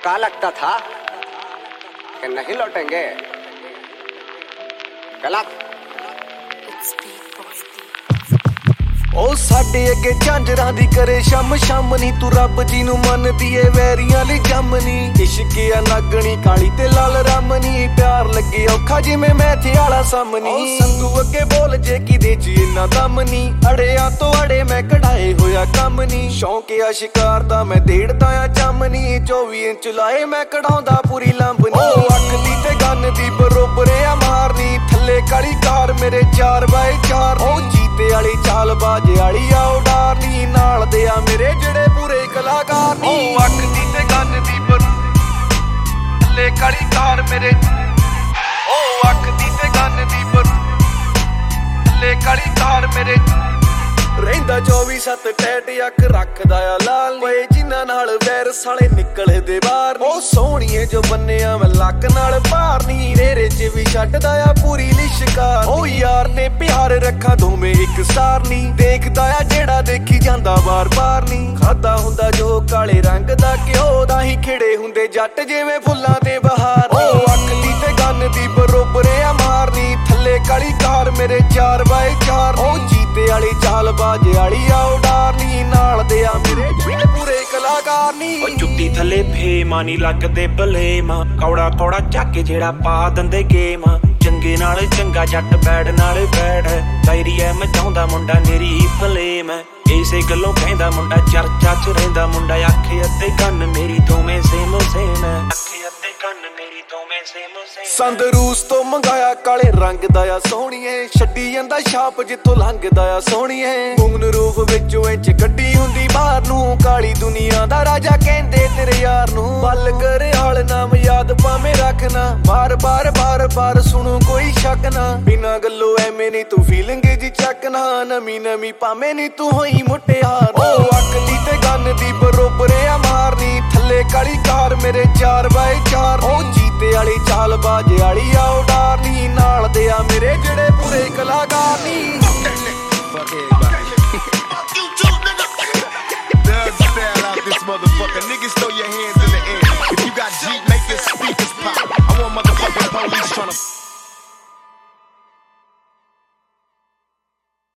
पक्का लगता था कि नहीं लौटेंगे। गलत। ਉਹ ਸਾਡੇ ਅੱਗੇ ਝਾਂਜਰਾਂ ਦੀ ਕਰੇ ਸ਼ਮ ਸ਼ਮ ਨੀ ਤੂੰ ਰੱਬ ਜੀ ਨੂੰ ਮੰਨਦੀ ਏ ਵੈਰੀਆਂ ਲਈ ਜੰਮ ਨੀ ਇਸ਼ਕ ਆ ਨਾਗਣੀ ਕਾਲੀ ਤੇ ਲਾਲ ਰਾਮ ਨੀ ਪਿਆਰ ਲੱਗੇ ਔਖਾ ਜਿਵੇਂ ਮੈਥੇ ਵਾਲਾ ਸਾਹਮਣੀ ਸੰਧੂ ਅੱਗੇ ਬੋਲ ਜੇ ਕਿਦੇ ਚ ਇੰਨਾ ਦਮ ਨੀ ਅੜਿਆਂ ਤੋਂ ਅੜੇ ਮੈਂ ਕਢਾਏ ਹੋਇਆ ਕੰਮ ਨੀ ਸ਼ੌਂਕ ਆ ਸ਼ਿਕਾਰ ਦਾ ਮੈਂ ਦੇੜਦਾ ਆ ਚੰਮ ਨੀ 24 ਇੰਚ ਲਾਏ ਮੈਂ ਕਢਾਉਂਦਾ ਪੂਰੀ ਲੰਬ ਨੀ ਉਹ ਅੱਖ ਦੀ ਤੇ ਗੰਨ ਦੀ ਬਰੋਬਰ ਆ ਮਾਰਨੀ ਥੱਲੇ ਕਾਲੀ ਕਾਰ ਮੇਰੇ 4x4 ਉਹ ਜੀਤੇ ਵਾਲੀ ਚਾਲ ਬਾਜੇ ਵਾਲੀ ਆ ਉਡਾਰਨੀ ਨਾਲ ਦੇ ਆ ਮੇਰੇ ਜਿਹੜੇ ਪੂਰੇ ਕਲਾਕਾਰ ਨੀ ਉਹ ਅੱਖ ਦੀ ਤੇ ਗੰਨ ਦੀ ਥੱਲੇ ਕਾਲੀ ਕਾਰ ਮੇਰੇ ਉਹ ਅੱਖ ਦੀ ਤੇ ਗੰਨ ਦੀ ਥੱਲੇ ਕਾਲੀ ਕਾਰ ਮੇਰੇ ਰਹਿੰਦਾ 24/7 ਟੈਟ ਅੱਖ ਰੱਖਦਾ ਆ ਲਾਲ ਓਏ ਜਿਨ੍ਹਾਂ ਨਾਲ ਵੈਰ ਸਾਲੇ ਨਿਕਲਦੇ ਬਾਹਰ ਉਹ ਸੋਹਣੀਏ ਜੋ ਬੰਨਿਆ ਮੈਂ ਲੱਕ ਨਾਲ ਭਾਰਨੀ ਰੇਰੇ ਚ ਵੀ ਛੱਡਦਾ ਆ ਪੂਰੀ ਲਿਸ਼ਕਾਰ ਉਹ ਯਾਰ ਨੇ ਪਿਆਰ ਰੱਖਾਂ ਦੋਵੇਂ ਇੱਕ ਸਾਰ ਨੀ ਦੇਖਦਾ ਆ ਜਿਹੜਾ ਦੇਖੀ ਜਾਂਦਾ ਬਾਰ-ਬਾਰ ਨੀ ਖਾਦਾ ਹੁੰਦਾ ਜੋ ਕਾਲੇ ਰੰਗ ਦਾ ਘਿਓ ਦਾ ਹੀ ਖਿੜੇ ਹੁੰਦੇ ਜੱਟ ਜਿਵੇਂ ਫੁੱਲਾਂ ਤੇ ਬਹਾਰ ਉਹ ਅੱਖ ਦੀ ਤੇ ਗੰਨ ਦੀ ਬਰੋਬਰ ਆ ਮਾਰਨੀ ਥੱਲੇ ਕਾਲੀ ਕਾਰ ਮੇਰੇ 4x4 ਉਹ ਜੀਤੇ ਵਾਲੀ ਚਾਲ ਬਾਜੇ ਵਾਲੀ ਆ ਉਡਾਰਨੀ ਨਾਲ ਦੇ ਆ ਮੇਰੇ ਜਿਹੜੇ ਪੂਰੇ ਕਲਾਕਾਰ ਨੀ ਉਹ ਜੁੱਤੀ ਥੱਲੇ ਫੇਮਾ ਨੀ ਲੱਗਦੇ ਬਲੇਮਾ ਕੌੜਾ ਕੌੜਾ ਚੱਕ ਕੇ ਜਿਹੜਾ ਪਾ ਦਿੰਦੇ ਗੇਮ ਚੰਗੇ ਨਾਲ ਚੰਗਾ ਜੱਟ ਬੈਡ ਨਾਲ ਬੈਡ ਡਾਇਰੀ ਐ ਮਚਾਉਂਦਾ ਮੁੰਡਾ ਮੇਰੀ ਫਲੇਮ ਇਸੇ ਗੱਲੋਂ ਕਹਿੰਦਾ ਮੁੰਡਾ ਚਰਚਾ ਚ ਰਹਿੰਦਾ ਮੁੰਡਾ ਅੱਖੇ ਅਤੇ ਕੰਨ ਮੇਰੀ ਦੋਵੇਂ ਸੇਮ ਸੇਮ ਅੱਖੇ ਅਤੇ ਕੰਨ ਮੇਰੀ ਦੋਵੇਂ ਸੇਮ ਸੰਦ ਰੂਸ ਤੋਂ ਮੰਗਾਇਆ ਕਾਲੇ ਰੰਗ ਦਾ ਆ ਸੋਹਣੀਏ ਛੱਡੀ ਜਾਂਦਾ ਛਾਪ ਜਿੱਥੋਂ ਲੰਘਦਾ ਆ ਸੋਹਣੀਏ ਗੁੰਗਨ ਰੂਪ ਵਿੱਚੋਂ ਇੰਚ ਗੱਡੀ ਹੁੰਦੀ ਬਾਹਰ ਨੂੰ ਕਾਲੀ ਦੁਨੀਆ ਦਾ ਰਾਜਾ ਕਹਿੰਦੇ ਤੇਰੇ ਯਾਰ ਨੂੰ ਬੱਲ ਕਰੇ ਹਾਲ ਨਾਮ ਯਾਦ ਭਾਵੇਂ ਰੱਖਣਾ ਬਾਰ ਸੁਣੋ ਕੋਈ ਸ਼ੱਕ ਨਾ ਬਿਨਾਂ ਗੱਲੋਂ ਐਵੇਂ ਨੀ ਤੂੰ ਫੀਲਿੰਗ ਜੀ ਚੱਕਣਾ ਨਵੀਂ ਭਾਵੇਂ ਨੀ ਤੂੰ ਹੋਈ ਮੁਟਿਆਰ ਉਹ ਅੱਖ ਦੀ ਤੇ ਗੰਨ ਦੀ ਬਰੋਬਰ ਆ ਮਾਰਨੀ ਥੱਲੇ ਕਾਲੀ ਕਾਰ ਮੇਰੇ 4x4 ਉਹ ਜੀਤੇ ਵਾਲੀ ਚਾਲ ਬਾਜੇ ਵਾਲੀ ਆ ਉਡਾਰਨੀ ਨਾਲ ਦੇ ਆ ਮੇਰੇ ਜਿਹੜੇ ਪੂਰੇ ਕਲਾਕਾਰ ਨੀ This motherfucker niggas throw